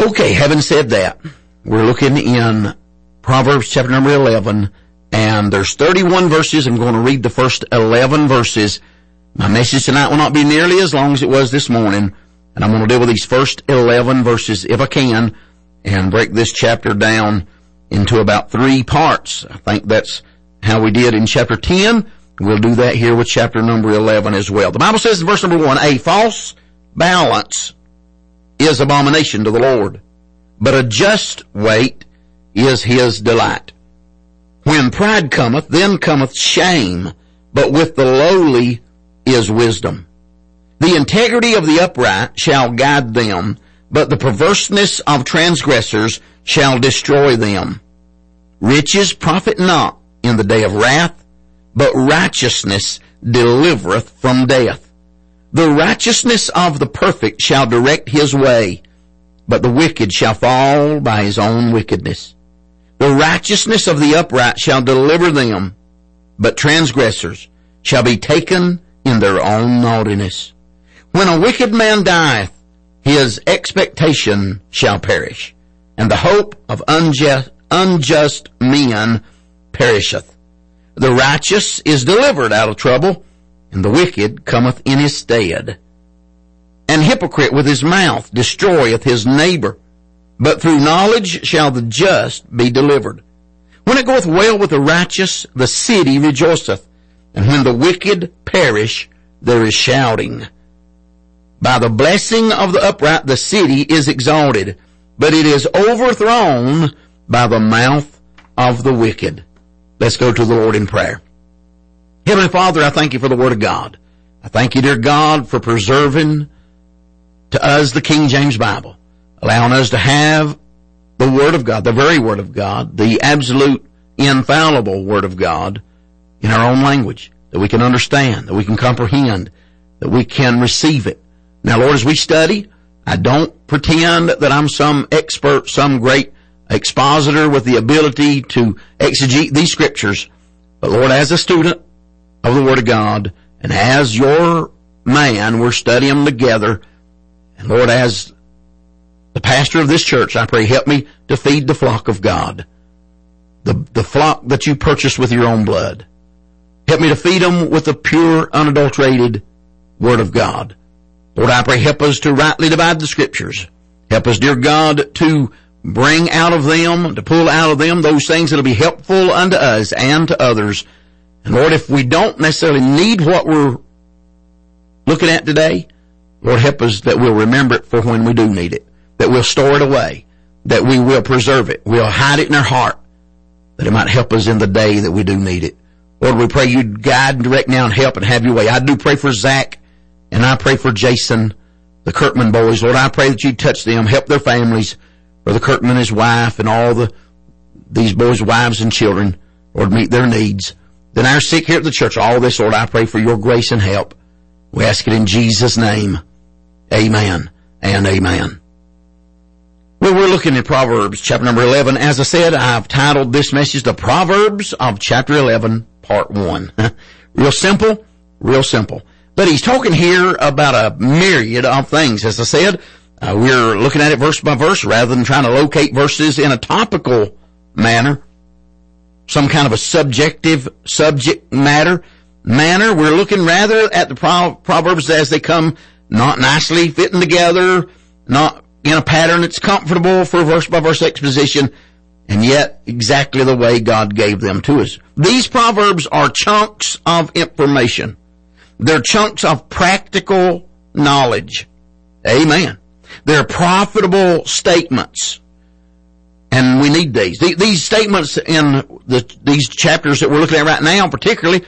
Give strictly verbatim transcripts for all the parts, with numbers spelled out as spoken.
Okay, having said that, we're looking in Proverbs chapter number eleven, and there's thirty-one verses. I'm going to read the first eleven verses. My message tonight will not be nearly as long as it was this morning, and I'm going to deal with these first eleven verses if I can, and break this chapter down into about three parts. I think that's how we did in chapter ten. We'll do that here with chapter number eleven as well. The Bible says in verse number one, a false balance is abomination to the Lord, but a just weight is his delight. When pride cometh, then cometh shame, but with the lowly is wisdom. The integrity of the upright shall guide them, but the perverseness of transgressors shall destroy them. Riches profit not in the day of wrath, but righteousness delivereth from death. The righteousness of the perfect shall direct his way, but the wicked shall fall by his own wickedness. The righteousness of the upright shall deliver them, but transgressors shall be taken in their own naughtiness. When a wicked man dieth, his expectation shall perish, and the hope of unjust, unjust men perisheth. The righteous is delivered out of trouble, and the wicked cometh in his stead. An hypocrite with his mouth destroyeth his neighbor, but through knowledge shall the just be delivered. When it goeth well with the righteous, the city rejoiceth, and when the wicked perish, there is shouting. By the blessing of the upright the city is exalted, but it is overthrown by the mouth of the wicked. Let's go to the Lord in prayer. Heavenly Father, I thank you for the Word of God. I thank you, dear God, for preserving to us the King James Bible, allowing us to have the Word of God, the very Word of God, the absolute, infallible Word of God in our own language, that we can understand, that we can comprehend, that we can receive it. Now, Lord, as we study, I don't pretend that I'm some expert, some great expositor with the ability to exegete these scriptures. But Lord, as a student of the Word of God, and as your man, we're studying them together. And Lord, as the pastor of this church, I pray, help me to feed the flock of God. The, the flock that you purchased with your own blood. Help me to feed them with the pure, unadulterated Word of God. Lord, I pray, help us to rightly divide the scriptures. Help us, dear God, to bring out of them, to pull out of them those things that will be helpful unto us and to others. And Lord, if we don't necessarily need what we're looking at today, Lord, help us that we'll remember it for when we do need it, that we'll store it away, that we will preserve it, we'll hide it in our heart, that it might help us in the day that we do need it. Lord, we pray you'd guide and direct now and help and have your way. I do pray for Zach, and I pray for Jason, the Kirkman boys. Lord, I pray that you'd touch them, help their families, Brother Kirkman, his wife, and all the these boys' wives and children, Lord, meet their needs. Then our sick here at the church, all this, Lord, I pray for your grace and help. We ask it in Jesus' name. Amen and amen. Well, we're looking at Proverbs chapter number eleven. As I said, I've titled this message, The Proverbs of chapter eleven, part one. Real simple, real simple. But he's talking here about a myriad of things. As I said, uh, we're looking at it verse by verse rather than trying to locate verses in a topical manner, some kind of a subjective subject matter manner. We're looking rather at the Pro- Proverbs as they come, not nicely fitting together, not in a pattern that's comfortable for verse by verse exposition, and yet exactly the way God gave them to us. These Proverbs are chunks of information. They're chunks of practical knowledge. Amen. They're profitable statements. And we need these. These statements in the, these chapters that we're looking at right now particularly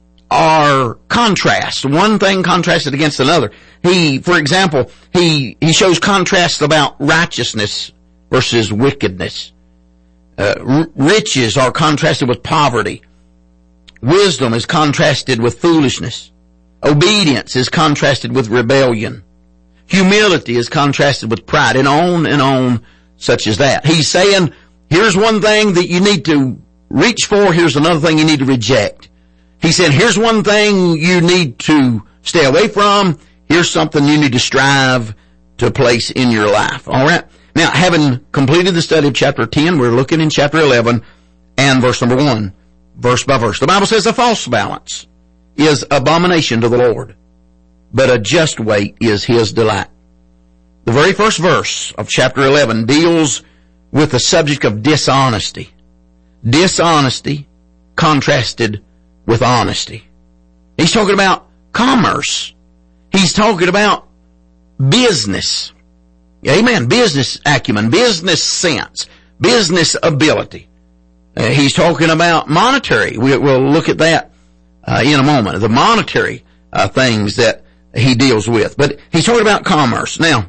are contrasts. One thing contrasted against another. He, for example, he, he shows contrasts about righteousness versus wickedness. Uh, r- riches are contrasted with poverty. Wisdom is contrasted with foolishness. Obedience is contrasted with rebellion. Humility is contrasted with pride, and on and on such as that. He's saying, here's one thing that you need to reach for, here's another thing you need to reject. He said, here's one thing you need to stay away from, here's something you need to strive to place in your life. All right? Now, having completed the study of chapter ten, we're looking in chapter eleven and verse number one, verse by verse. The Bible says a false balance is abomination to the Lord, but a just weight is his delight. The very first verse of chapter eleven deals with the subject of dishonesty. Dishonesty contrasted with honesty. He's talking about commerce. He's talking about business. Amen. Business acumen, business sense, business ability. Uh, he's talking about monetary. We, we'll look at that uh, in a moment. The monetary uh, things that he deals with. But he's talking about commerce. Now,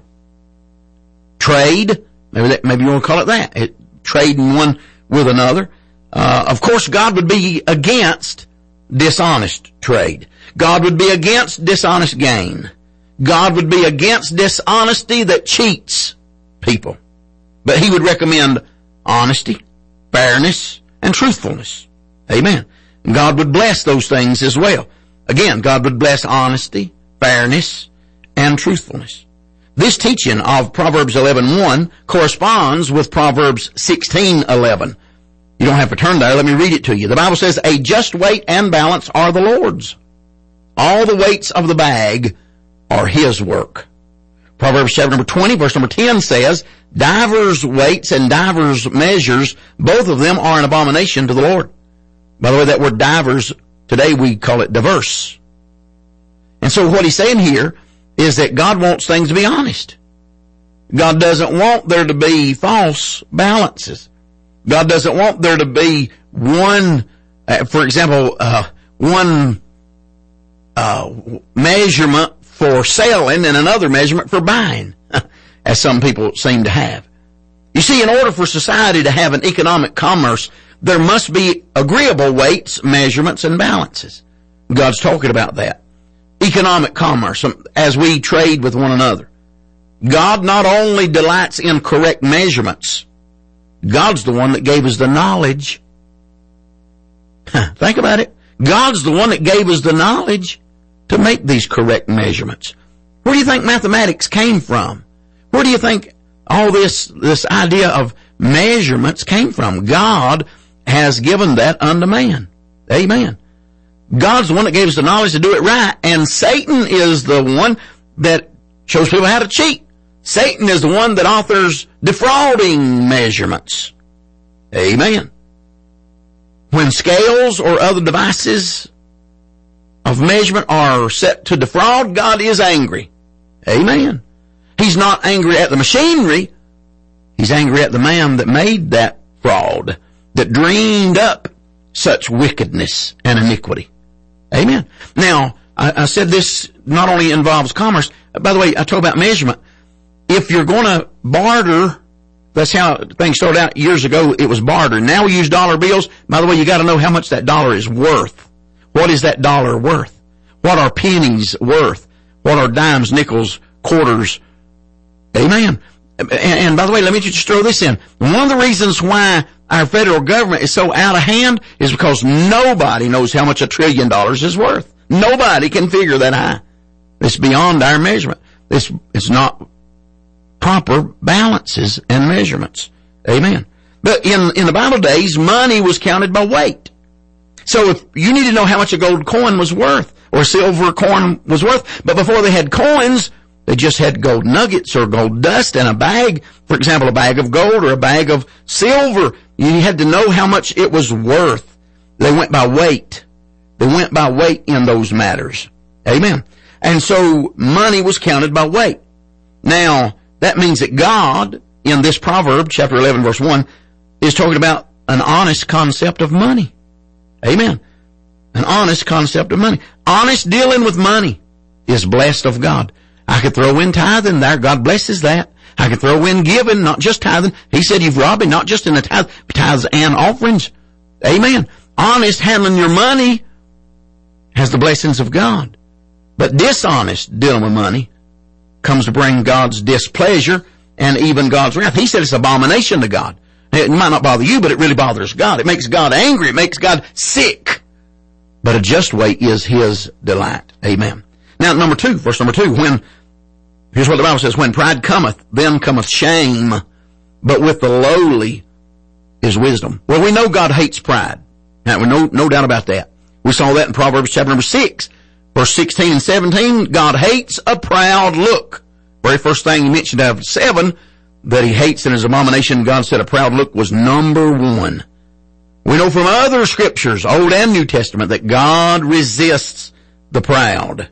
trade, maybe that, maybe you want to call it that. It, trading one with another. Uh, of course, God would be against dishonest trade. God would be against dishonest gain. God would be against dishonesty that cheats people. But he would recommend honesty, fairness, and truthfulness. Amen. And God would bless those things as well. Again, God would bless honesty, fairness, and truthfulness. This teaching of Proverbs eleven one corresponds with Proverbs sixteen eleven. You don't have to turn there. Let me read it to you. The Bible says, a just weight and balance are the Lord's. All the weights of the bag are his work. Proverbs chapter number twenty, verse number ten says, divers weights and divers measures, both of them are an abomination to the Lord. By the way, that word divers, today we call it diverse. And so what he's saying here is that God wants things to be honest. God doesn't want there to be false balances. God doesn't want there to be one, uh, for example, uh, one uh measurement for selling and another measurement for buying, as some people seem to have. You see, in order for society to have an economic commerce, there must be agreeable weights, measurements, and balances. God's talking about that. Economic commerce, as we trade with one another. God not only delights in correct measurements, God's the one that gave us the knowledge. Think about it. God's the one that gave us the knowledge to make these correct measurements. Where do you think mathematics came from? Where do you think all this, this idea of measurements came from? God has given that unto man. Amen. God's the one that gave us the knowledge to do it right, and Satan is the one that shows people how to cheat. Satan is the one that authors defrauding measurements. Amen. When scales or other devices of measurement are set to defraud, God is angry. Amen. He's not angry at the machinery. He's angry at the man that made that fraud, that dreamed up such wickedness and iniquity. Amen. Now, I, I said this not only involves commerce. By the way, I talk about measurement. If you're going to barter, that's how things started out years ago. It was barter. Now we use dollar bills. By the way, you got to know how much that dollar is worth. What is that dollar worth? What are pennies worth? What are dimes, nickels, quarters? Amen. And, and by the way, let me just throw this in. One of the reasons why our federal government is so out of hand is because nobody knows how much a trillion dollars is worth. Nobody can figure that high. It's beyond our measurement. It's, it's not proper balances and measurements. Amen. But in, in the Bible days, money was counted by weight. So if you need to know how much a gold coin was worth, or a silver coin was worth, but before they had coins, they just had gold nuggets or gold dust in a bag. For example, a bag of gold or a bag of silver. You had to know how much it was worth. They went by weight. They went by weight in those matters. Amen. And so money was counted by weight. Now, that means that God, in this proverb, chapter eleven, verse one, is talking about an honest concept of money. Amen. An honest concept of money. Honest dealing with money is blessed of God. I could throw in tithing there. God blesses that. I could throw in giving, not just tithing. He said you've robbed me, not just in the tithe, tithes and offerings. Amen. Honest handling your money has the blessings of God. But dishonest dealing with money comes to bring God's displeasure and even God's wrath. He said it's abomination to God. It might not bother you, but it really bothers God. It makes God angry. It makes God sick. But a just weight is his delight. Amen. Now, number two, verse number two, when, here's what the Bible says, when pride cometh, then cometh shame, but with the lowly is wisdom. Well, we know God hates pride. Now, no, no doubt about that. We saw that in Proverbs chapter number six, verse sixteen and seventeen. God hates a proud look. Very first thing he mentioned out of seven that he hates in his abomination, God said a proud look was number one. We know from other scriptures, Old and New Testament, that God resists the proud.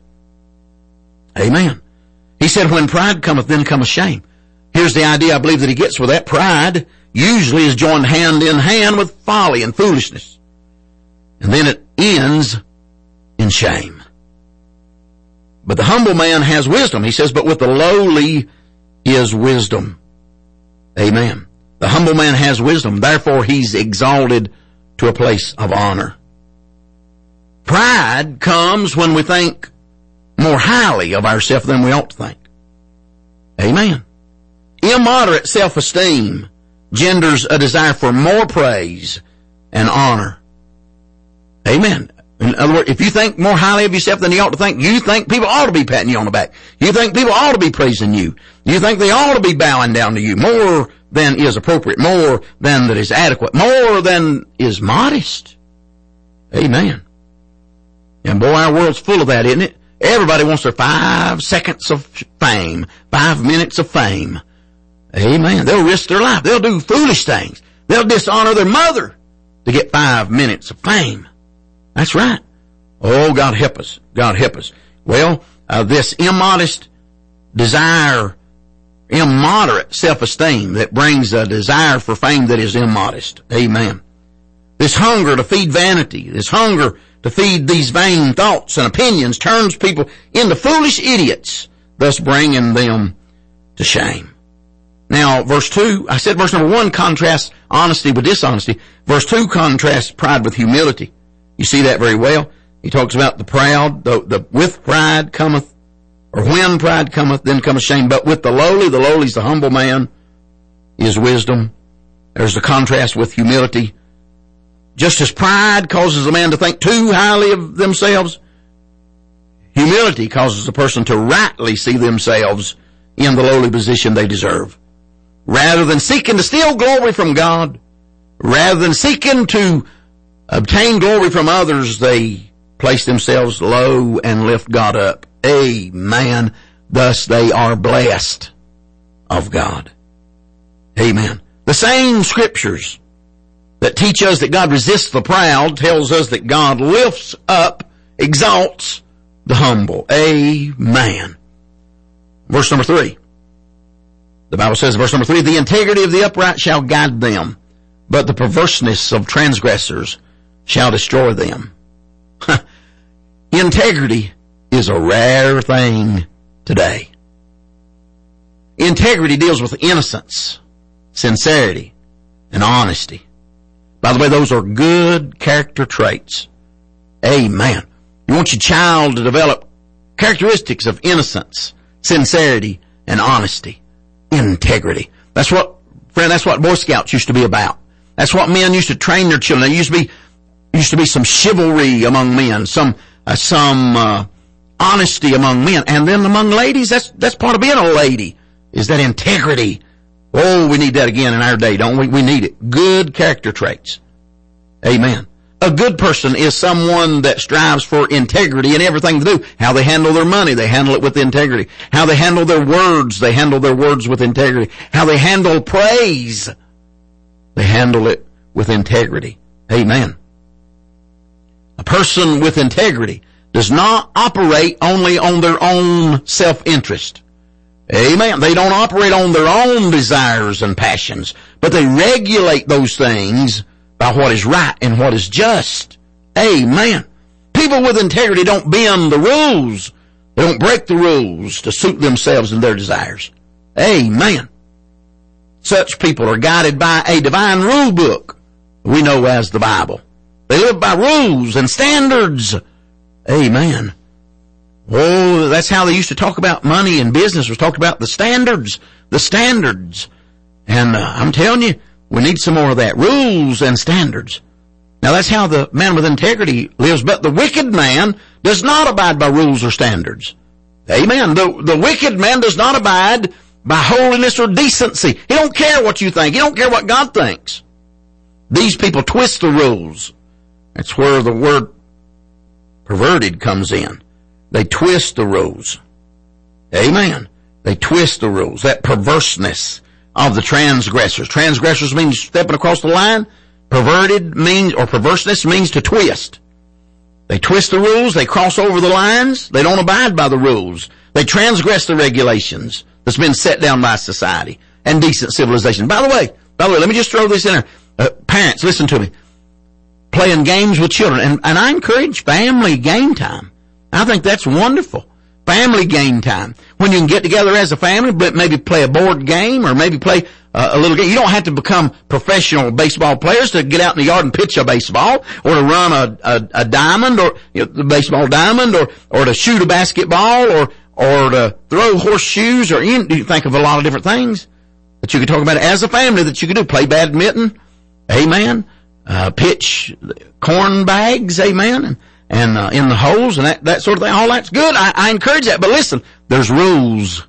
Amen. He said, when pride cometh, then cometh shame. Here's the idea I believe that he gets with that. Pride usually is joined hand in hand with folly and foolishness. And then it ends in shame. But the humble man has wisdom. He says, but with the lowly is wisdom. Amen. The humble man has wisdom. Therefore, he's exalted to a place of honor. Pride comes when we think more highly of ourselves than we ought to think. Amen. Immoderate self-esteem genders a desire for more praise and honor. Amen. In other words, if you think more highly of yourself than you ought to think, you think people ought to be patting you on the back. You think people ought to be praising you. You think they ought to be bowing down to you more than is appropriate, more than that is adequate, more than is modest. Amen. And boy, our world's full of that, isn't it? Everybody wants their five seconds of fame, five minutes of fame. Amen. They'll risk their life. They'll do foolish things. They'll dishonor their mother to get five minutes of fame. That's right. Oh, God help us. God help us. Well, uh, this immodest desire, immoderate self-esteem that brings a desire for fame that is immodest. Amen. This hunger to feed vanity, this hunger to feed these vain thoughts and opinions turns people into foolish idiots, thus bringing them to shame. Now, verse two, I said verse number one contrasts honesty with dishonesty. Verse two contrasts pride with humility. You see that very well. He talks about the proud, the, the with pride cometh, or when pride cometh, then cometh shame. But with the lowly, the lowly is the humble man, is wisdom. There's the contrast with humility. Just as pride causes a man to think too highly of themselves, humility causes a person to rightly see themselves in the lowly position they deserve. Rather than seeking to steal glory from God, rather than seeking to obtain glory from others, they place themselves low and lift God up. Amen. Thus they are blessed of God. Amen. The same scriptures that teach us that God resists the proud tells us that God lifts up, exalts the humble. Amen. Verse number three. The Bible says, verse number three, the integrity of the upright shall guide them, but the perverseness of transgressors shall destroy them. Integrity is a rare thing today. Integrity deals with innocence, sincerity, and honesty. By the way, those are good character traits. Amen. You want your child to develop characteristics of innocence, sincerity, and honesty. Integrity. That's what, friend, that's what Boy Scouts used to be about. That's what men used to train their children. There used to be, used to be some chivalry among men, some, uh, some, uh, honesty among men. And then among ladies, that's, that's part of being a lady, is that integrity. Oh, we need that again in our day, don't we? We need it. Good character traits. Amen. A good person is someone that strives for integrity in everything they do. How they handle their money, they handle it with integrity. How they handle their words, they handle their words with integrity. How they handle praise, they handle it with integrity. Amen. A person with integrity does not operate only on their own self-interest. Amen. They don't operate on their own desires and passions, but they regulate those things by what is right and what is just. Amen. People with integrity don't bend the rules. They don't break the rules to suit themselves and their desires. Amen. Such people are guided by a divine rule book we know as the Bible. They live by rules and standards. Amen. Oh, that's how they used to talk about money and business, was talk about the standards, the standards. And uh, I'm telling you, we need some more of that. Rules and standards. Now that's how the man with integrity lives, but the wicked man does not abide by rules or standards. Amen. The, the wicked man does not abide by holiness or decency. He don't care what you think. He don't care what God thinks. These people twist the rules. That's where the word perverted comes in. They twist the rules. Amen. They twist the rules. That perverseness of the transgressors. Transgressors means stepping across the line. Perverted means, or perverseness means to twist. They twist the rules. They cross over the lines. They don't abide by the rules. They transgress the regulations that's been set down by society and decent civilization. By the way, by the way, let me just throw this in there. Uh, parents, listen to me. Playing games with children. And, and I encourage family game time. I think that's wonderful. Family game time. When you can get together as a family, but maybe play a board game or maybe play uh, a little game. You don't have to become professional baseball players to get out in the yard and pitch a baseball or to run a, a, a diamond or, you know, the baseball diamond or, or to shoot a basketball or, or to throw horseshoes or in, you think of a lot of different things that you could talk about as a family that you could do. Play badminton. Amen. Uh, pitch corn bags. Amen. And, and uh, in the holes and that, that sort of thing. All that's good. I, I encourage that. But listen, there's rules.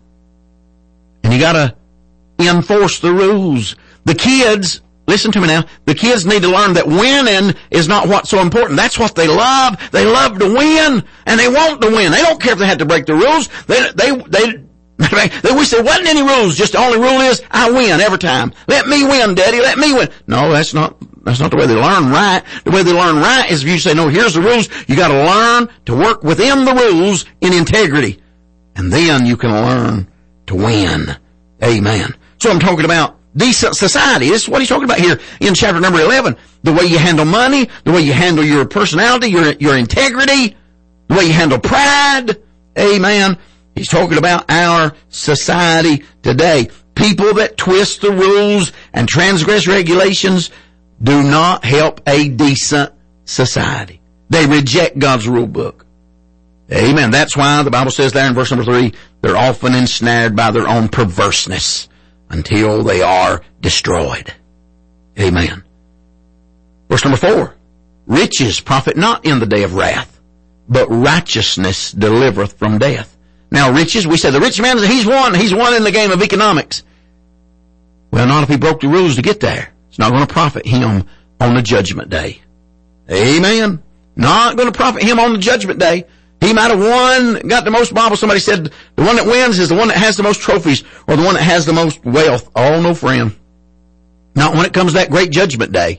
And you gotta enforce the rules. The kids, listen to me now, the kids need to learn that winning is not what's so important. That's what they love. They love to win, and they want to win. They don't care if they have to break the rules. They, they, they, they wish there wasn't any rules. Just the only rule is, I win every time. Let me win, Daddy. Let me win. No, that's not, that's not the way they learn right. The way they learn right is if you say, no, here's the rules. You gotta learn to work within the rules in integrity. And then you can learn to win. Amen. So I'm talking about decent society. This is what he's talking about here in chapter number eleven. The way you handle money, the way you handle your personality, your, your integrity, the way you handle pride. Amen. He's talking about our society today. People that twist the rules and transgress regulations do not help a decent society. They reject God's rule book. Amen. That's why the Bible says there in verse number three, they're often ensnared by their own perverseness until they are destroyed. Amen. Verse number four, riches profit not in the day of wrath, but righteousness delivereth from death. Now riches, we say the rich man, he's won, he's won in the game of economics. Well, not if he broke the rules to get there. It's not going to profit him on the judgment day. Amen. Not going to profit him on the judgment day. He might have won, got the most Bible. Somebody said the one that wins is the one that has the most trophies or the one that has the most wealth. Oh, no, friend. Not when it comes to that great judgment day.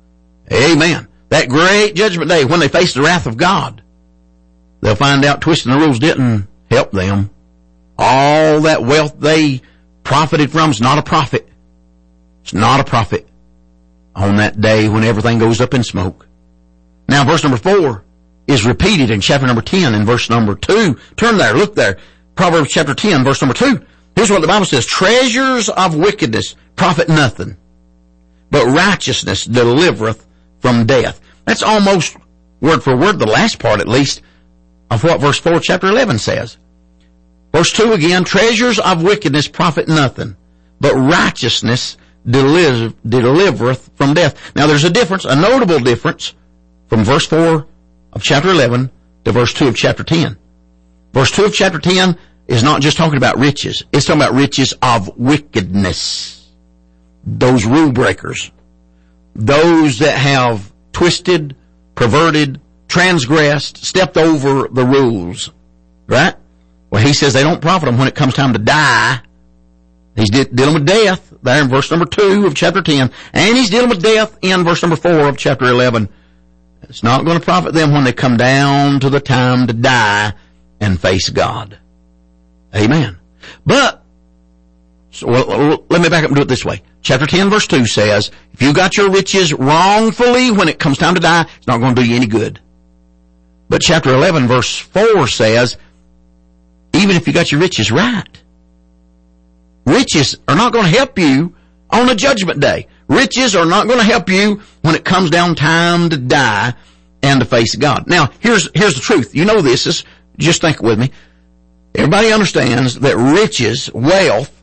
Amen. That great judgment day when they face the wrath of God. They'll find out twisting the rules didn't help them. All that wealth they profited from is not a profit. It's not a profit on that day when everything goes up in smoke. Now, verse number four is repeated in chapter number ten in verse number two. Turn there, look there. Proverbs chapter ten, verse number two. Here's what the Bible says. Treasures of wickedness profit nothing, but righteousness delivereth from death. That's almost word for word, the last part at least, of what verse four, chapter eleven says. Verse two again, treasures of wickedness profit nothing, but righteousness deliver, delivereth from death. Now there's a difference, a notable difference from verse four of chapter eleven to verse two of chapter ten. Verse two of chapter ten is not just talking about riches. It's talking about riches of wickedness. Those rule breakers. Those that have twisted, perverted, transgressed, stepped over the rules. Right? Well, he says they don't profit them when it comes time to die. He's de- dealing with death there in verse number two of chapter ten. And he's dealing with death in verse number four of chapter eleven. It's not going to profit them when they come down to the time to die and face God. Amen. But, so, well, let me back up and do it this way. Chapter ten verse two says, if you got your riches wrongfully when it comes time to die, it's not going to do you any good. But chapter eleven verse four says, even if you got your riches right, riches are not going to help you on the judgment day. Riches are not going to help you when it comes down time to die and to face God. Now, here's, here's the truth. You know this. Is, just think with me. Everybody understands that riches, wealth,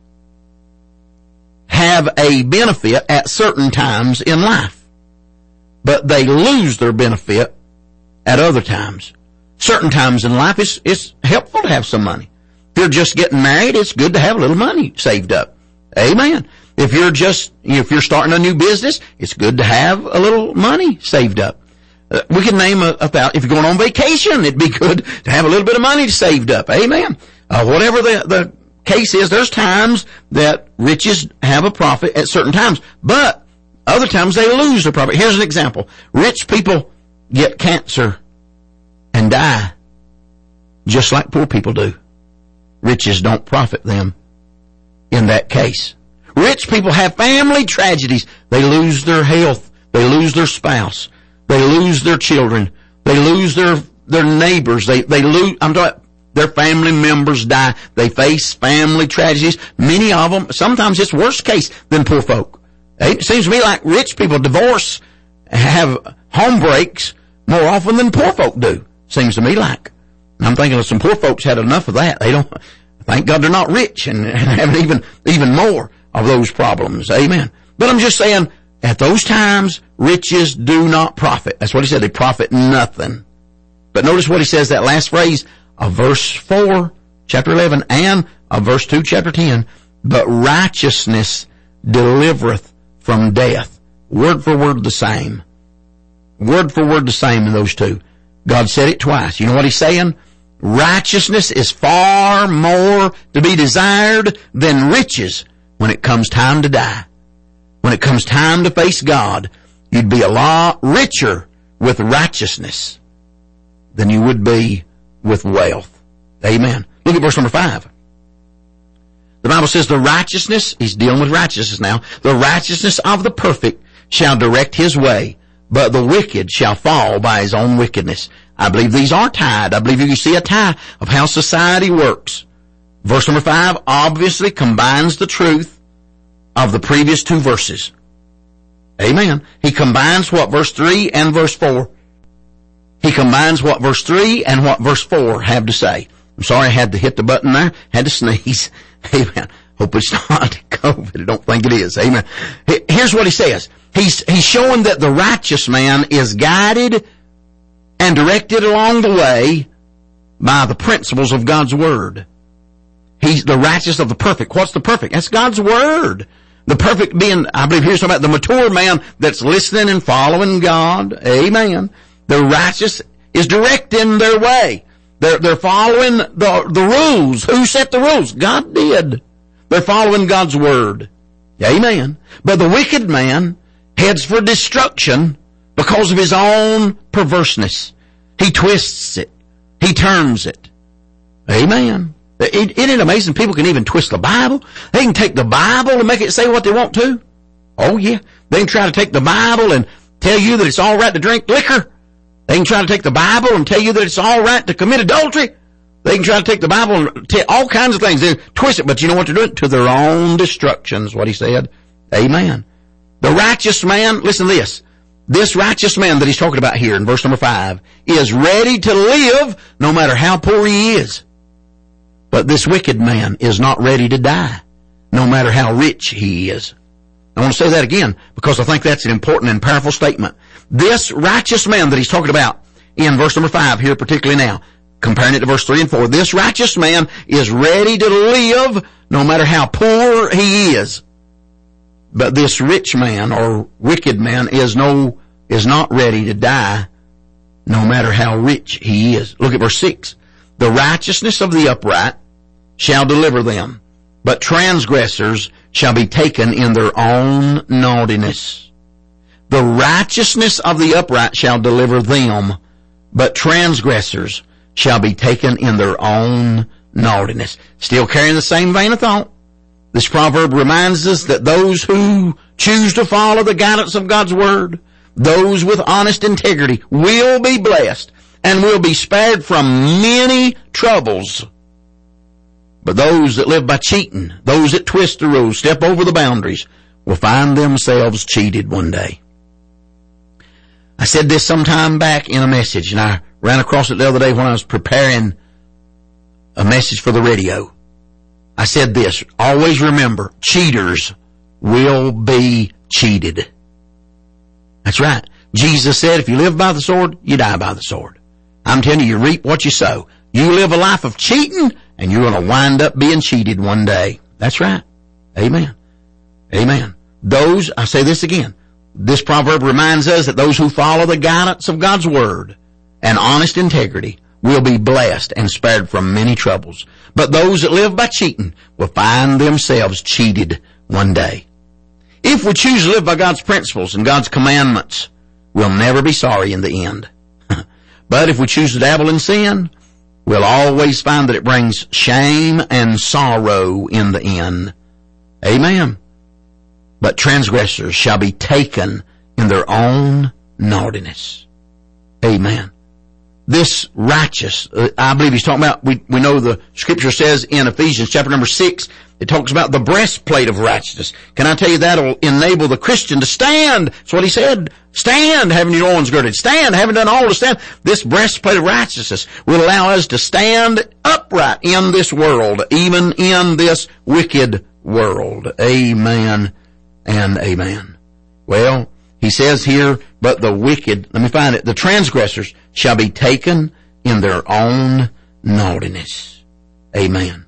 have a benefit at certain times in life. But they lose their benefit at other times. Certain times in life, it's, it's helpful to have some money. you're just getting married, it's good to have a little money saved up. Amen. If you're just, if you're starting a new business, it's good to have a little money saved up. Uh, we can name a, about, if you're going on vacation, it'd be good to have a little bit of money saved up. Amen. Uh, whatever the, the case is, there's times that riches have a profit at certain times, but other times they lose their profit. Here's an example. Rich people get cancer and die just like poor people do. Riches don't profit them in that case. Rich people have family tragedies. They lose their health. They lose their spouse. They lose their children. They lose their, their neighbors. They, they lose, I'm talking, their family members die. They face family tragedies. Many of them, sometimes it's worse case than poor folk. It seems to me like rich people divorce, have home breaks more often than poor folk do. Seems to me like. And I'm thinking of some poor folks had enough of that. They don't, thank God they're not rich and, and having even, even more of those problems. Amen. But I'm just saying, at those times, riches do not profit. That's what he said. They profit nothing. But notice what he says, that last phrase of verse four, chapter eleven, and of verse two, chapter ten. But righteousness delivereth from death. Word for word the same. Word for word the same in those two. God said it twice. You know what he's saying? Righteousness is far more to be desired than riches when it comes time to die. When it comes time to face God, you'd be a lot richer with righteousness than you would be with wealth. Amen. Look at verse number five. The Bible says the righteousness, he's dealing with righteousness now, the righteousness of the perfect shall direct his way, but the wicked shall fall by his own wickedness. I believe these are tied. I believe you can see a tie of how society works. Verse number five obviously combines the truth of the previous two verses. Amen. He combines what verse three and verse four. He combines what verse three and what verse four have to say. I'm sorry I had to hit the button there. Had to sneeze. Amen. Hope it's not COVID. I don't think it is. Amen. Here's what he says. He's, he's showing that the righteous man is guided and directed along the way by the principles of God's Word. He's the righteous of the perfect. What's the perfect? That's God's Word. The perfect being, I believe here's talking about the mature man that's listening and following God. Amen. The righteous is directing their way. They're, they're following the, the rules. Who set the rules? God did. They're following God's Word. Amen. But the wicked man heads for destruction because of his own perverseness. He twists it. He turns it. Amen. Isn't it amazing? People can even twist the Bible. They can take the Bible and make it say what they want to. Oh yeah. They can try to take the Bible and tell you that it's all right to drink liquor. They can try to take the Bible and tell you that it's all right to commit adultery. They can try to take the Bible and tell all kinds of things. They twist it, but you know what they're doing? To their own destruction is what he said. Amen. The righteous man, listen to this. This righteous man that he's talking about here in verse number five is ready to live no matter how poor he is. But this wicked man is not ready to die no matter how rich he is. I want to say that again because I think that's an important and powerful statement. This righteous man that he's talking about in verse number five here particularly now, comparing it to verse three and four, this righteous man is ready to live no matter how poor he is. But this rich man or wicked man is no, is not ready to die no matter how rich he is. Look at verse six. The righteousness of the upright shall deliver them, but transgressors shall be taken in their own naughtiness. The righteousness of the upright shall deliver them, but transgressors shall be taken in their own naughtiness. Still carrying the same vein of thought. This proverb reminds us that those who choose to follow the guidance of God's Word, those with honest integrity, will be blessed and will be spared from many troubles. But those that live by cheating, those that twist the rules, step over the boundaries, will find themselves cheated one day. I said this sometime back in a message, and I ran across it the other day when I was preparing a message for the radio. I said this, always remember, cheaters will be cheated. That's right. Jesus said, if you live by the sword, you die by the sword. I'm telling you, you reap what you sow. You live a life of cheating, and you're going to wind up being cheated one day. That's right. Amen. Amen. Those, I say this again, this proverb reminds us that those who follow the guidance of God's word and honest integrity will be blessed and spared from many troubles. But those that live by cheating will find themselves cheated one day. If we choose to live by God's principles and God's commandments, we'll never be sorry in the end. But if we choose to dabble in sin, we'll always find that it brings shame and sorrow in the end. Amen. But transgressors shall be taken in their own naughtiness. Amen. This righteous, uh, I believe he's talking about, we, we know the scripture says in Ephesians chapter number six, it talks about the breastplate of righteousness. Can I tell you that'll enable the Christian to stand? That's what he said. Stand, having your loins girded. Stand, having done all to stand. This breastplate of righteousness will allow us to stand upright in this world, even in this wicked world. Amen and amen. Well, he says here, but the wicked, let me find it, the transgressors shall be taken in their own naughtiness. Amen.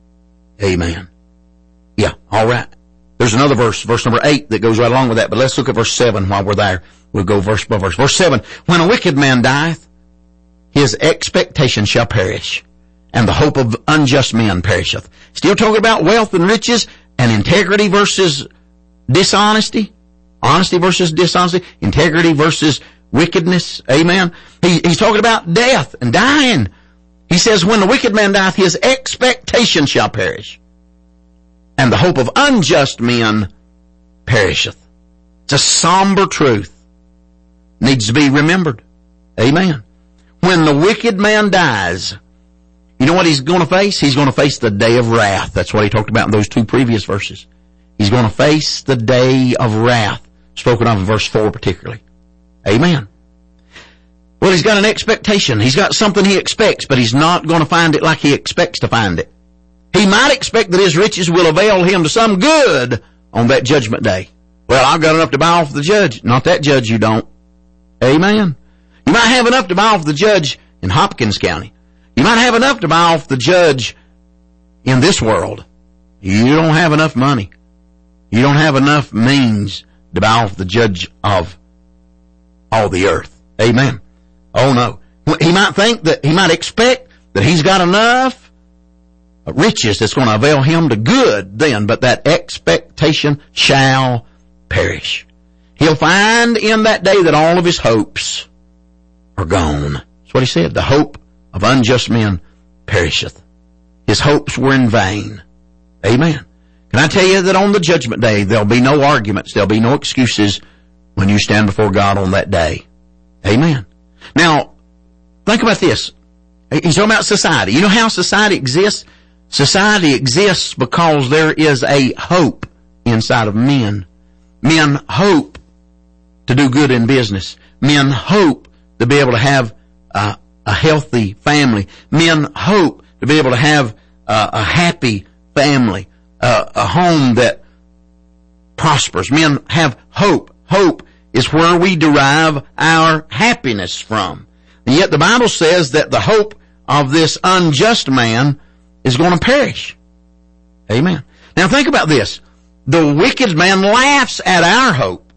Amen. Yeah, all right. There's another verse, verse number eight, that goes right along with that, but let's look at verse seven while we're there. We'll go verse by verse. Verse seven, when a wicked man dieth, his expectation shall perish, and the hope of unjust men perisheth. Still talking about wealth and riches and integrity versus dishonesty. Honesty versus dishonesty. Integrity versus wickedness. Amen. He, he's talking about death and dying. He says, when the wicked man dieth, his expectation shall perish, and the hope of unjust men perisheth. It's a somber truth. Needs to be remembered. Amen. When the wicked man dies, you know what he's going to face? He's going to face the day of wrath. That's what he talked about in those two previous verses. He's going to face the day of wrath, spoken of in verse four particularly. Amen. Well, he's got an expectation. He's got something he expects, but he's not going to find it like he expects to find it. He might expect that his riches will avail him to some good on that judgment day. Well, I've got enough to buy off the judge. Not that judge, you don't. Amen. You might have enough to buy off the judge in Hopkins County. You might have enough to buy off the judge in this world. You don't have enough money. You don't have enough means to buy off the judge of all the earth. Amen. Oh no. He might think that, he might expect that he's got enough riches that's going to avail him to good then, but that expectation shall perish. He'll find in that day that all of his hopes are gone. That's what he said. The hope of unjust men perisheth. His hopes were in vain. Amen. Can I tell you that on the judgment day, there'll be no arguments, there'll be no excuses when you stand before God on that day. Amen. Now, think about this. He's talking about society. You know how society exists? Society exists because there is a hope inside of men. Men hope to do good in business. Men hope to be able to have uh, a healthy family. Men hope to be able to have uh, a happy family. Uh, a home that prospers. Men have hope. Hope is where we derive our happiness from. And yet the Bible says that the hope of this unjust man is going to perish. Amen. Now think about this. The wicked man laughs at our hope.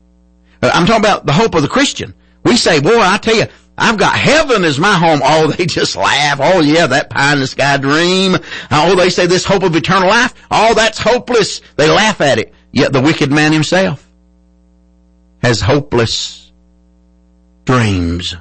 I'm talking about the hope of the Christian. We say, boy, I tell you, I've got heaven as my home. Oh, they just laugh. Oh, yeah, that pie in the sky dream. Oh, they say this hope of eternal life. Oh, that's hopeless. They laugh at it. Yet the wicked man himself has hopeless dreams.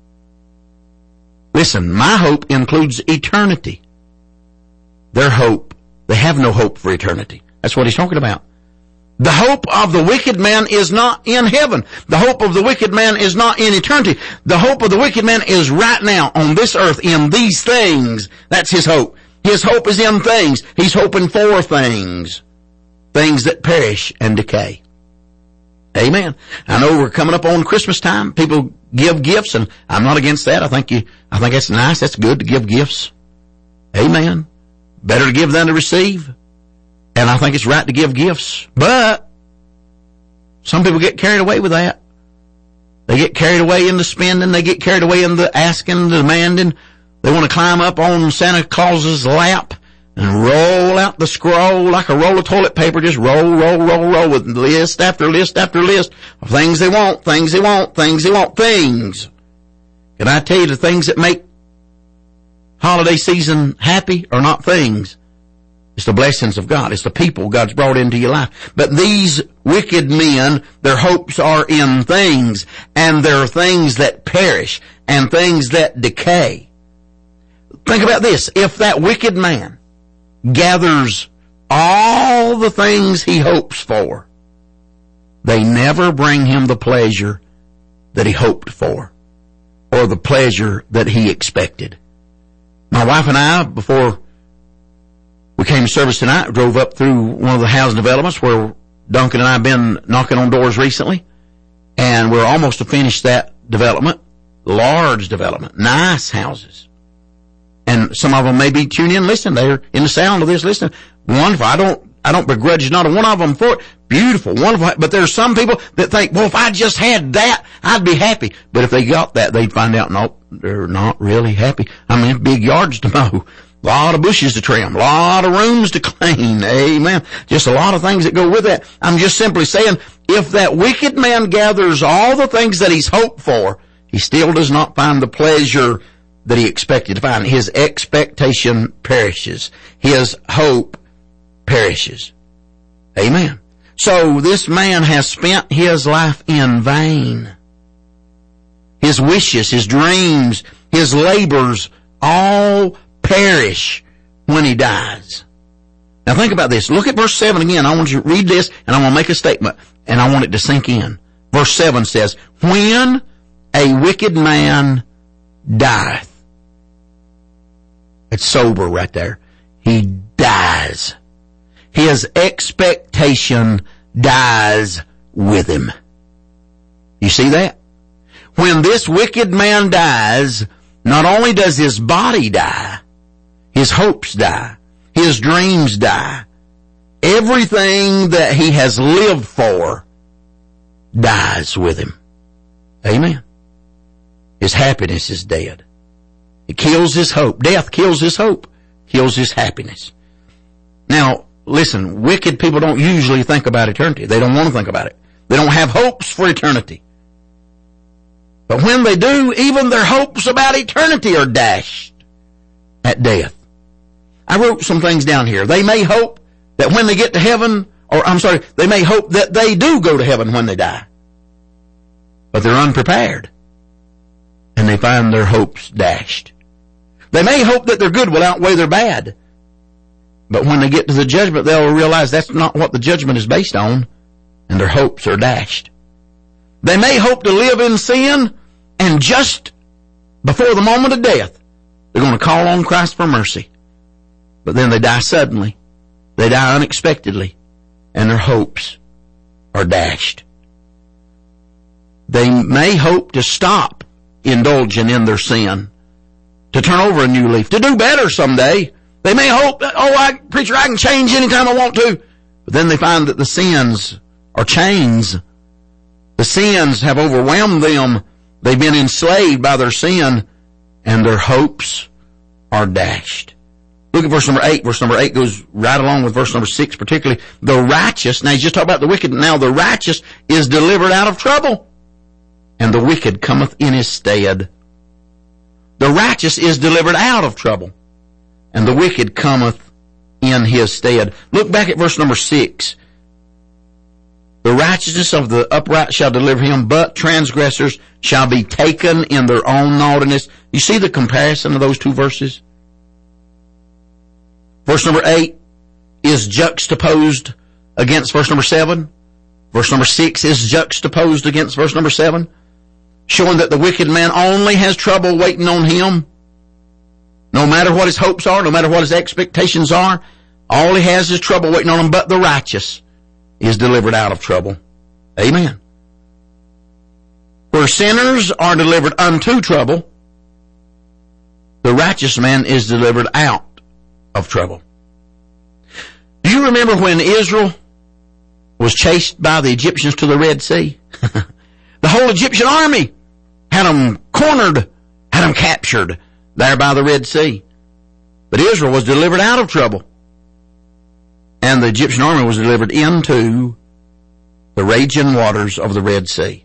Listen, my hope includes eternity. Their hope, they have no hope for eternity. That's what he's talking about. The hope of the wicked man is not in heaven. The hope of the wicked man is not in eternity. The hope of the wicked man is right now on this earth in these things. That's his hope. His hope is in things. He's hoping for things. Things that perish and decay. Amen. I know we're coming up on Christmas time. People give gifts, and I'm not against that. I think you, I think that's nice. That's good to give gifts. Amen. Better to give than to receive. And I think it's right to give gifts. But some people get carried away with that. They get carried away in the spending. They get carried away in the asking, the demanding. They want to climb up on Santa Claus's lap and roll out the scroll like a roll of toilet paper, just roll, roll, roll, roll with list after list after list of things they want, things they want, things they want, things. Can I tell you the things that make holiday season happy are not things? It's the blessings of God. It's the people God's brought into your life. But these wicked men, their hopes are in things, and there are things that perish and things that decay. Think about this. If that wicked man gathers all the things he hopes for, they never bring him the pleasure that he hoped for or the pleasure that he expected. My wife and I, before we came to service tonight, drove up through one of the housing developments where Duncan and I have been knocking on doors recently, and we're almost to finish that development. Large development, nice houses. And some of them may be tuning in, listen. They're in the sound of this, listen. Wonderful. I don't, I don't begrudge not a one of them for it. Beautiful, wonderful. But there's some people that think, well, if I just had that, I'd be happy. But if they got that, they'd find out, no, they're not really happy. I mean, big yards to mow, a lot of bushes to trim, a lot of rooms to clean. Amen. Just a lot of things that go with that. I'm just simply saying, if that wicked man gathers all the things that he's hoped for, he still does not find the pleasure that he expected to find. His expectation perishes. His hope perishes. Amen. So this man has spent his life in vain. His wishes, his dreams, his labors all perish when he dies. Now think about this. Look at verse seven again. I want you to read this, and I want to make a statement, and I want it to sink in. Verse seven says, when a wicked man dieth. It's sober right there. He dies. His expectation dies with him. You see that? When this wicked man dies, not only does his body die, his hopes die, his dreams die, everything that he has lived for dies with him. Amen. His happiness is dead. It kills his hope. Death kills his hope, kills his happiness. Now, listen, wicked people don't usually think about eternity. They don't want to think about it. They don't have hopes for eternity. But when they do, even their hopes about eternity are dashed at death. I wrote some things down here. They may hope that when they get to heaven, or I'm sorry, they may hope that they do go to heaven when they die. But they're unprepared. And they find their hopes dashed. They may hope that their good will outweigh their bad. But when they get to the judgment, they'll realize that's not what the judgment is based on, and their hopes are dashed. They may hope to live in sin, and just before the moment of death, they're going to call on Christ for mercy. But then they die suddenly. They die unexpectedly, and their hopes are dashed. They may hope to stop indulging in their sin, to turn over a new leaf, to do better someday. They may hope that, oh, I, preacher, I can change anytime I want to. But then they find that the sins are chains. The sins have overwhelmed them. They've been enslaved by their sin, and their hopes are dashed. Look at verse number eight. Verse number eight goes right along with verse number six, particularly. The righteous, now he's just talking about the wicked. Now the righteous is delivered out of trouble, and the wicked cometh in his stead. The righteous is delivered out of trouble, and the wicked cometh in his stead. Look back at verse number six. The righteousness of the upright shall deliver him, but transgressors shall be taken in their own naughtiness. You see the comparison of those two verses? Verse number eight is juxtaposed against verse number seven. Verse number six is juxtaposed against verse number seven, showing that the wicked man only has trouble waiting on him. No matter what his hopes are, no matter what his expectations are, all he has is trouble waiting on him, but the righteous is delivered out of trouble. Amen. Where sinners are delivered unto trouble, the righteous man is delivered out of trouble. Do you remember when Israel was chased by the Egyptians to the Red Sea? The whole Egyptian army had them cornered, had them captured. there by the Red Sea. But Israel was delivered out of trouble. And the Egyptian army was delivered into the raging waters of the Red Sea.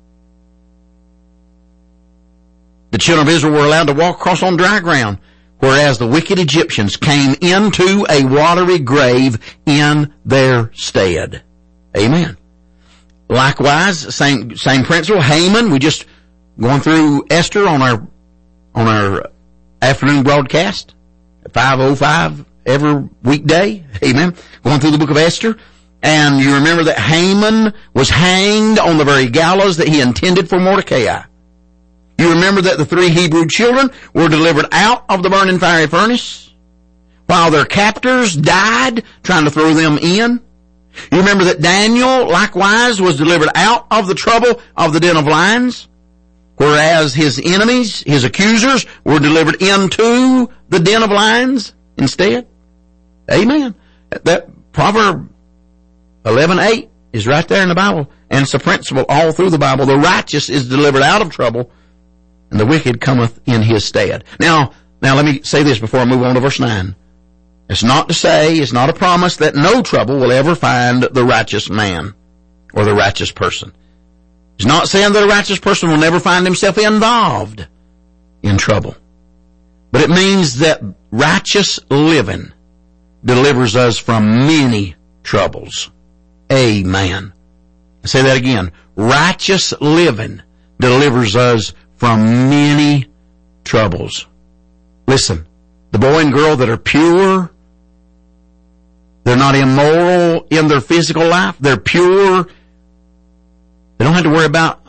The children of Israel were allowed to walk across on dry ground, whereas the wicked Egyptians came into a watery grave in their stead. Amen. Likewise, same, same principle, Haman, we just going through Esther on our, on our afternoon broadcast at five oh five every weekday. Amen. Going through the book of Esther. And you remember that Haman was hanged on the very gallows that he intended for Mordecai. You remember that the three Hebrew children were delivered out of the burning fiery furnace while their captors died trying to throw them in. You remember that Daniel likewise was delivered out of the trouble of the den of lions, whereas his enemies, his accusers, were delivered into the den of lions instead. Amen. That Proverb eleven eight is right there in the Bible, and it's a principle all through the Bible. The righteous is delivered out of trouble, and the wicked cometh in his stead. Now, now let me say this before I move on to verse nine. It's not to say, it's not a promise that no trouble will ever find the righteous man or the righteous person. It's not saying that a righteous person will never find himself involved in trouble. But it means that righteous living delivers us from many troubles. Amen. I say that again. Righteous living delivers us from many troubles. Listen, the boy and girl that are pure, they're not immoral in their physical life, they're pure, they don't have to worry about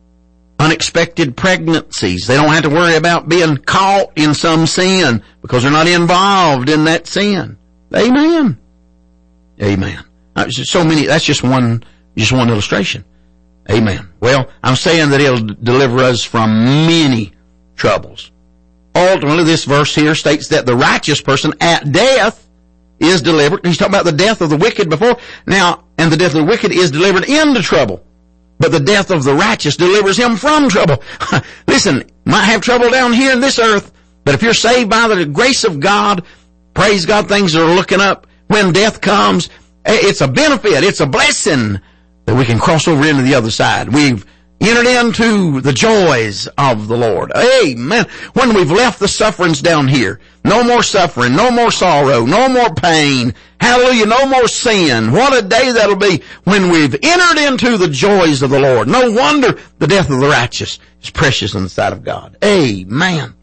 unexpected pregnancies. They don't have to worry about being caught in some sin because they're not involved in that sin. Amen. Amen. So many, that's just one, just one illustration. Amen. Well, I'm saying that it'll deliver us from many troubles. Ultimately, this verse here states that the righteous person at death is delivered. He's talking about the death of the wicked before. Now, and the death of the wicked is delivered into trouble. But the death of the righteous delivers him from trouble. Listen, might have trouble down here in this earth, but if you're saved by the grace of God, praise God, things are looking up. When death comes, it's a benefit, it's a blessing that we can cross over into the other side. We've entered into the joys of the Lord. Amen. When we've left the sufferings down here, no more suffering, no more sorrow, no more pain. Hallelujah, no more sin. What a day that'll be when we've entered into the joys of the Lord. No wonder the death of the righteous is precious in the sight of God. Amen.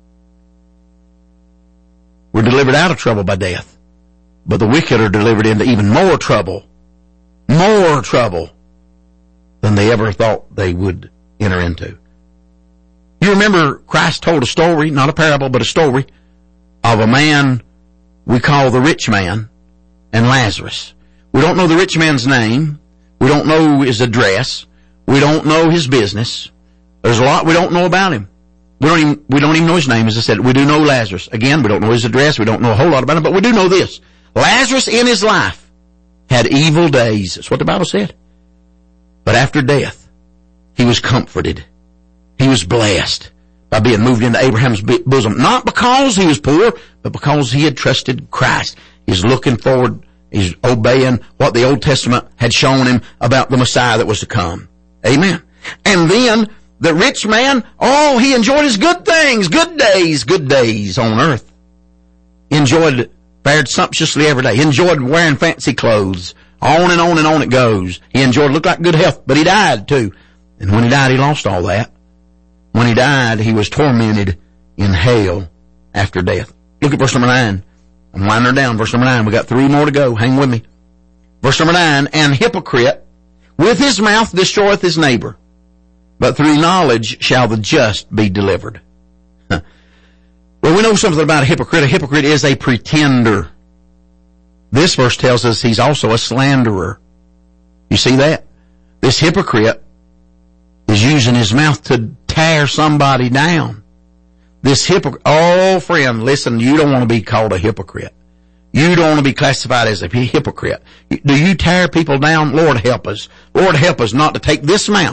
We're delivered out of trouble by death, but the wicked are delivered into even more trouble. More trouble than they ever thought they would enter into. You remember Christ told a story, not a parable, but a story of a man we call the rich man and Lazarus. We don't know the rich man's name. We don't know his address. We don't know his business. There's a lot we don't know about him. We don't even, we don't even know his name, as I said. We do know Lazarus. Again, we don't know his address. We don't know a whole lot about him, but we do know this. Lazarus in his life had evil days. That's what the Bible said. But after death, he was comforted. He was blessed by being moved into Abraham's bosom. Not because he was poor, but because he had trusted Christ. He's looking forward. He's obeying what the Old Testament had shown him about the Messiah that was to come. Amen. And then the rich man, oh, he enjoyed his good things, good days, good days on earth. Enjoyed fared sumptuously every day. He enjoyed wearing fancy clothes. On and on and on it goes. He enjoyed, looked like good health, but he died too. And when he died, he lost all that. When he died, he was tormented in hell after death. Look at verse number nine. I'm winding her down. Verse number nine. We got three more to go. Hang with me. Verse number nine. And hypocrite with his mouth destroyeth his neighbor, but through knowledge shall the just be delivered. Well, we know something about a hypocrite. A hypocrite is a pretender. This verse tells us he's also a slanderer. You see that? This hypocrite is using his mouth to tear somebody down. This hypocrite, oh friend, listen, you don't want to be called a hypocrite. You don't want to be classified as a hypocrite. Do you tear people down? Lord help us. Lord help us not to take this mouth,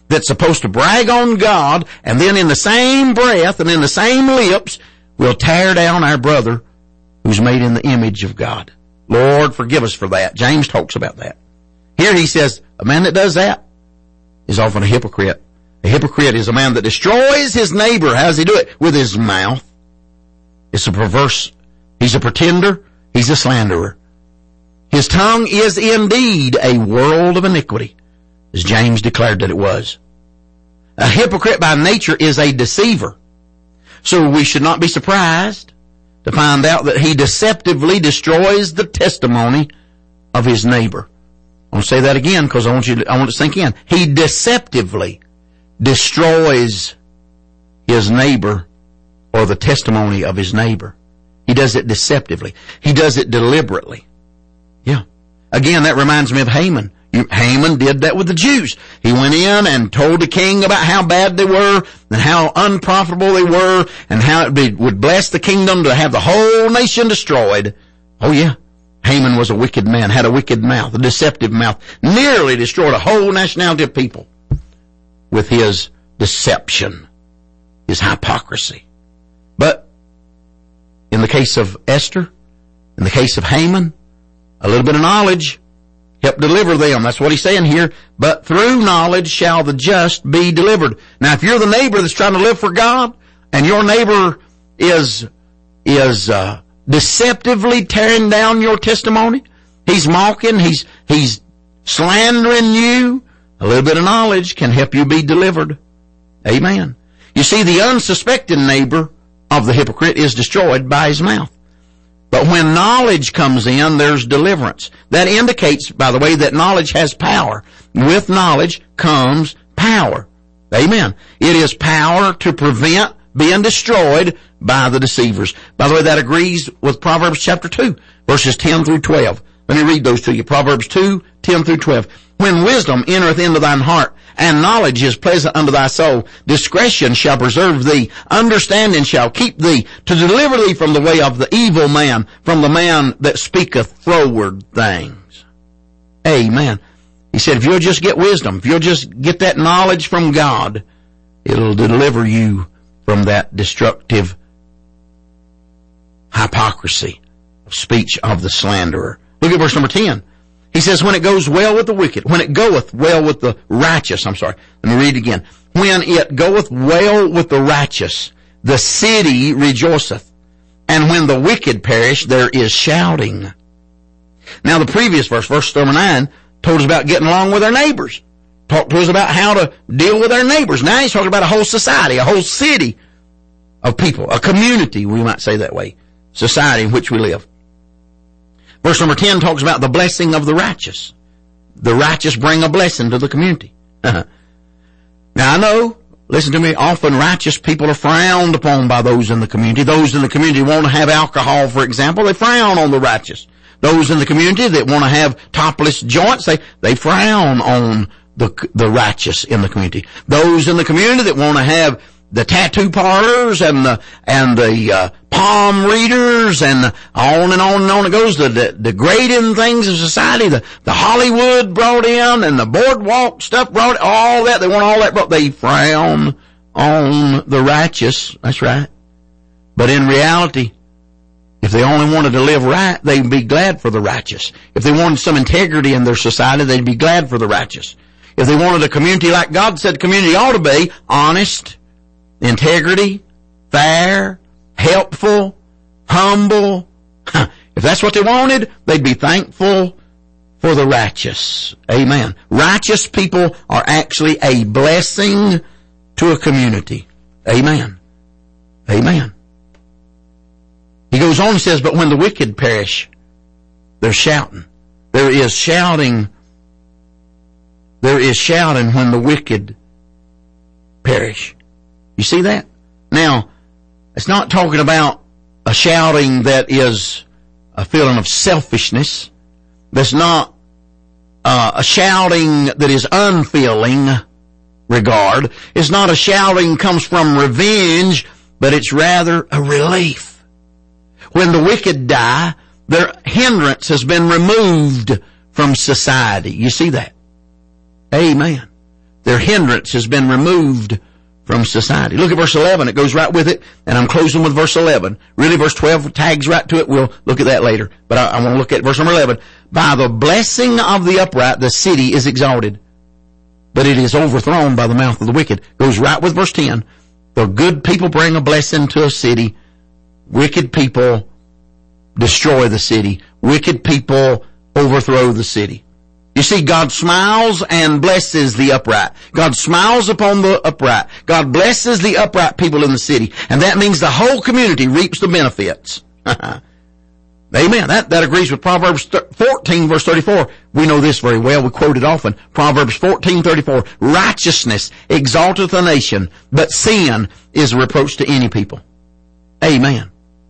that's supposed to brag on God, and then in the same breath and in the same lips will tear down our brother who's made in the image of God. Lord, forgive us for that. James talks about that. Here he says, a man that does that is often a hypocrite. A hypocrite is a man that destroys his neighbor. How does he do it? With his mouth. It's a perverse, he's a pretender, he's a slanderer. His tongue is indeed a world of iniquity, as James declared that it was. A hypocrite by nature is a deceiver. So we should not be surprised to find out that he deceptively destroys the testimony of his neighbor. I want to say that again because I want you to, I want it to sink in. He deceptively destroys his neighbor or the testimony of his neighbor. He does it deceptively. He does it deliberately. Yeah. Again, that reminds me of Haman. You, Haman did that with the Jews. He went in and told the king about how bad they were and how unprofitable they were and how it be, would bless the kingdom to have the whole nation destroyed. Oh yeah. Haman was a wicked man, had a wicked mouth, a deceptive mouth, nearly destroyed a whole nationality of people with his deception, his hypocrisy. But in the case of Esther, in the case of Haman, a little bit of knowledge helped deliver them. That's what he's saying here. But through knowledge shall the just be delivered. Now, if you're the neighbor that's trying to live for God, and your neighbor is, is, uh, deceptively tearing down your testimony, he's mocking, he's, he's slandering you, a little bit of knowledge can help you be delivered. Amen. You see, the unsuspecting neighbor of the hypocrite is destroyed by his mouth. But when knowledge comes in, there's deliverance. That indicates, by the way, that knowledge has power. With knowledge comes power. Amen. It is power to prevent being destroyed by the deceivers. By the way, that agrees with Proverbs chapter two, verses ten through twelve. Let me read those to you. Proverbs two, ten through twelve. When wisdom entereth into thine heart, and knowledge is pleasant unto thy soul, discretion shall preserve thee, understanding shall keep thee, to deliver thee from the way of the evil man, from the man that speaketh froward things. Amen. He said, if you'll just get wisdom, if you'll just get that knowledge from God, it'll deliver you from that destructive hypocrisy, speech of the slanderer. Look at verse number ten. He says, when it goes well with the wicked, when it goeth well with the righteous, I'm sorry, let me read it again. When it goeth well with the righteous, the city rejoiceth, and when the wicked perish, there is shouting. Now the previous verse, verse number nine, told us about getting along with our neighbors. Talked to us about how to deal with our neighbors. Now he's talking about a whole society, a whole city of people, a community, we might say that way, society in which we live. Verse number ten talks about the blessing of the righteous. The righteous bring a blessing to the community. Now I know, listen to me, often righteous people are frowned upon by those in the community. Those in the community want to have alcohol, for example, they frown on the righteous. Those in the community that want to have topless joints, they, they frown on the, the righteous in the community. Those in the community that want to have the tattoo parlors and the, and the, uh, palm readers and on and on and on it goes, the, the degrading things of society, the, the Hollywood brought in and the boardwalk stuff brought, all that, they want all that brought, they frown on the righteous. That's right. But in reality, if they only wanted to live right, they'd be glad for the righteous. If they wanted some integrity in their society, they'd be glad for the righteous. If they wanted a community like God said community ought to be, honest, integrity, fair, helpful, humble. If that's what they wanted, they'd be thankful for the righteous. Amen. Righteous people are actually a blessing to a community. Amen. Amen. He goes on and says, but when the wicked perish, they're shouting. There is shouting. There is shouting when the wicked perish. You see that? Now, it's not talking about a shouting that is a feeling of selfishness. That's not uh, a shouting that is unfeeling regard. It's not a shouting comes from revenge, but it's rather a relief. When the wicked die, their hindrance has been removed from society. You see that? Amen. Their hindrance has been removed from society. Look at verse eleven. It goes right with it. And I'm closing with verse eleven. Really, verse twelve tags right to it. We'll look at that later. But I, I want to look at verse number eleven. By the blessing of the upright, the city is exalted, but it is overthrown by the mouth of the wicked. Goes right with verse ten. The good people bring a blessing to a city. Wicked people destroy the city. Wicked people overthrow the city. You see, God smiles and blesses the upright. God smiles upon the upright. God blesses the upright people in the city. And that means the whole community reaps the benefits. Amen. That, that agrees with Proverbs fourteen verse thirty-four. We know this very well. We quote it often. Proverbs fourteen thirty-four. Righteousness exalteth a nation, but sin is a reproach to any people. Amen.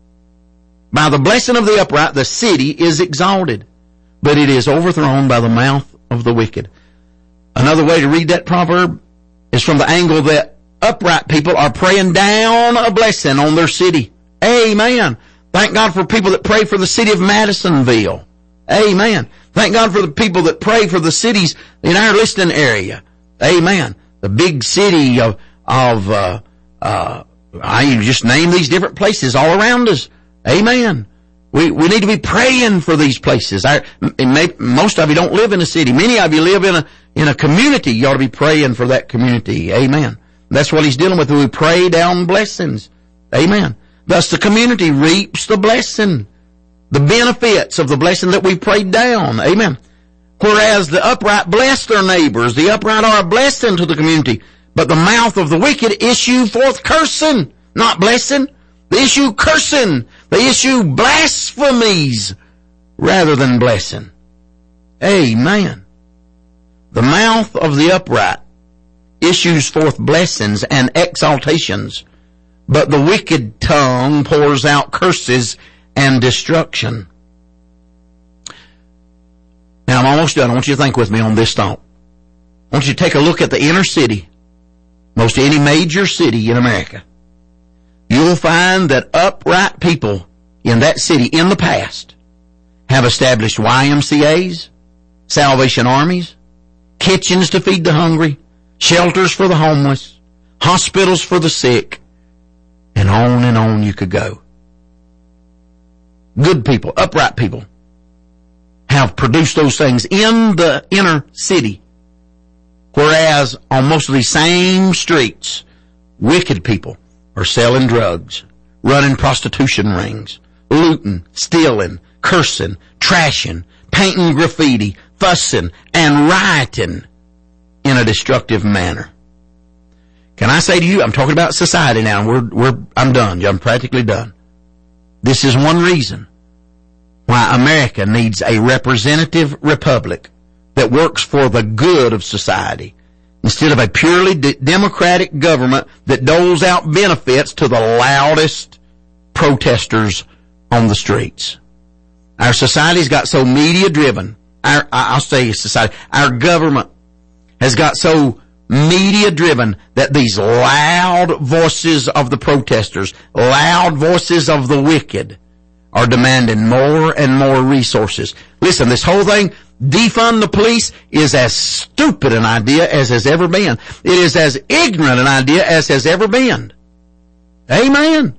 By the blessing of the upright, the city is exalted, but it is overthrown by the mouth of the wicked. Another way to read that proverb is from the angle that upright people are praying down a blessing on their city. Amen. Thank God for people that pray for the city of Madisonville. Amen. Thank God for the people that pray for the cities in our listening area. Amen. The big city of, of, uh, uh, I just name these different places all around us. Amen. We, we need to be praying for these places. I, may, most of you don't live in a city. Many of you live in a, in a community. You ought to be praying for that community. Amen. That's what he's dealing with. We pray down blessings. Amen. Thus the community reaps the blessing, the benefits of the blessing that we prayed down. Amen. Whereas the upright bless their neighbors, the upright are a blessing to the community, but the mouth of the wicked issue forth cursing, not blessing. They issue cursing. They issue blasphemies rather than blessing. Amen. The mouth of the upright issues forth blessings and exaltations, but the wicked tongue pours out curses and destruction. Now I'm almost done. I want you to think with me on this thought. I want you to take a look at the inner city, most any major city in America. You'll find that upright people in that city in the past have established Y M C A's, Salvation Armies, kitchens to feed the hungry, shelters for the homeless, hospitals for the sick, and on and on you could go. Good people, upright people, have produced those things in the inner city. Whereas on most of these same streets, wicked people are selling drugs, running prostitution rings, looting, stealing, cursing, trashing, painting graffiti, fussing, and rioting in a destructive manner. Can I say to you, I'm talking about society now. We're, we're, I'm done. I'm practically done. This is one reason why America needs a representative republic that works for the good of society instead of a purely de- democratic government that doles out benefits to the loudest protesters on the streets. Our society's got so media driven. Our, I'll say society, our government has got so media driven that these loud voices of the protesters, loud voices of the wicked, are demanding more and more resources. Listen, this whole thing, defund the police, is as stupid an idea as has ever been. It is as ignorant an idea as has ever been. Amen.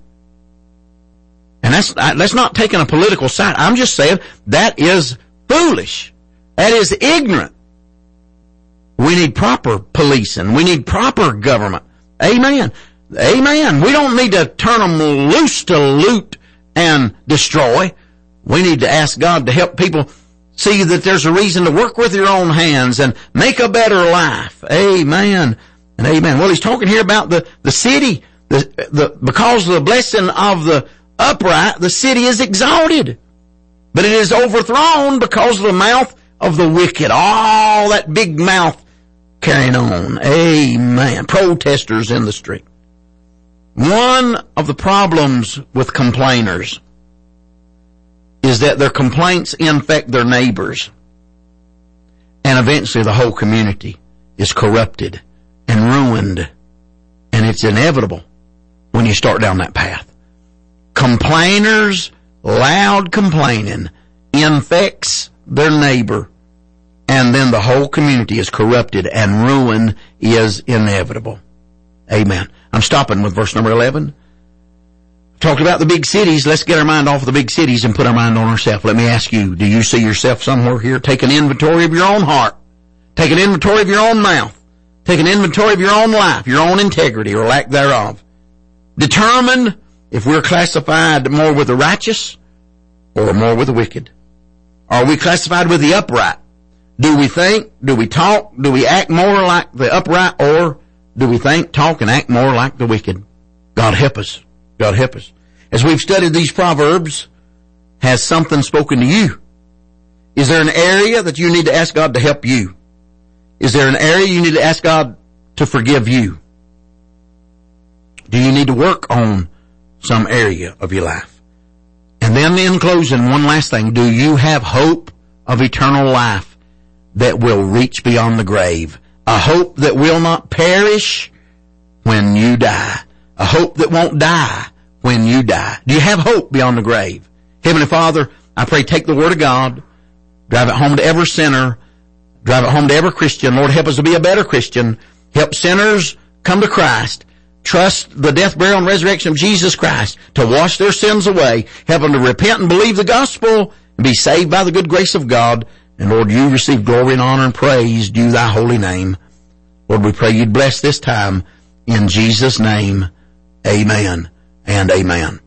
And that's, that's not taking a political side. I'm just saying that is foolish. That is ignorant. We need proper policing. We need proper government. Amen. Amen. We don't need to turn them loose to loot and destroy. We need to ask God to help people see that there's a reason to work with your own hands and make a better life. Amen and amen. Well, he's talking here about the, the city. The, the, because of the blessing of the upright, the city is exalted. But it is overthrown because of the mouth of the wicked. All that big mouth carrying on. Amen. Protesters in the street. One of the problems with complainers is that their complaints infect their neighbors. And eventually the whole community is corrupted and ruined. And it's inevitable when you start down that path. Complainers, loud complaining, infects their neighbor. and then the whole community is corrupted and ruin is inevitable. Amen. I'm stopping with verse number eleven. Talked about the big cities. Let's get our mind off the big cities and put our mind on ourselves. Let me ask you, do you see yourself somewhere here? Take an inventory of your own heart. Take an inventory of your own mouth. Take an inventory of your own life, your own integrity or lack thereof. Determine if we're classified more with the righteous or more with the wicked. Are we classified with the upright? Do we think, do we talk, do we act more like the upright, or do we think, talk, and act more like the wicked? God help us. God help us. As we've studied these Proverbs, has something spoken to you? Is there an area that you need to ask God to help you? Is there an area you need to ask God to forgive you? Do you need to work on some area of your life? And then in closing, one last thing. Do you have hope of eternal life that will reach beyond the grave? A hope that will not perish when you die. A hope that won't die when you die. Do you have hope beyond the grave? Heavenly Father, I pray take the Word of God, drive it home to every sinner, drive it home to every Christian. Lord, help us to be a better Christian. Help sinners come to Christ. Trust the death, burial, and resurrection of Jesus Christ to wash their sins away. Help them to repent and believe the gospel and be saved by the good grace of God. And Lord, you receive glory and honor and praise due thy holy name. Lord, we pray you'd bless this time in Jesus' name. Amen and amen.